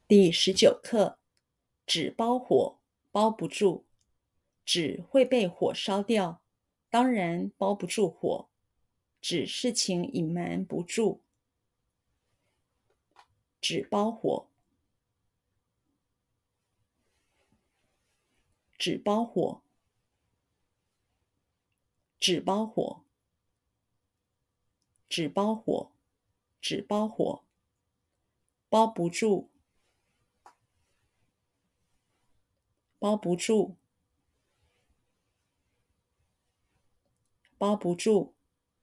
第19课，纸包火，包不住。纸会被火烧掉，当然包不住火。纸事情隐瞒不住。纸包火，纸包火，纸包火，纸包火，纸包火，包不住，包不住，包不住，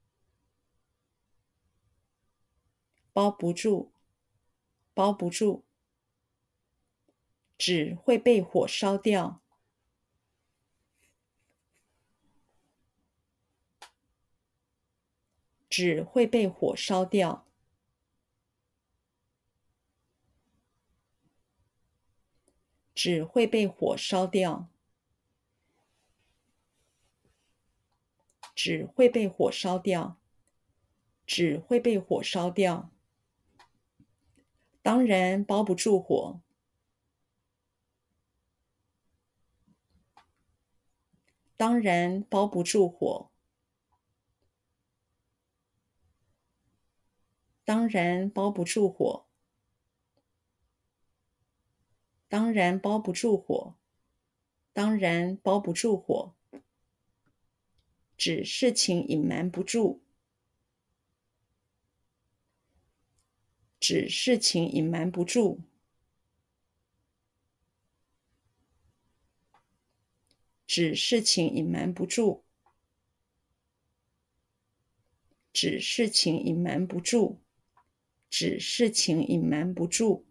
包不住，包不住。纸会被火烧掉，纸会被火烧掉，纸会被火烧掉，纸会被火烧掉，纸会被火烧掉。当然包不住火，当然包不住火，当然包不住火，当然包不住火，当然包不住火。纸事情隐瞒不住，纸事情隐瞒不住，纸事情隐瞒不住，纸事情隐瞒不住，纸事情隐瞒不住。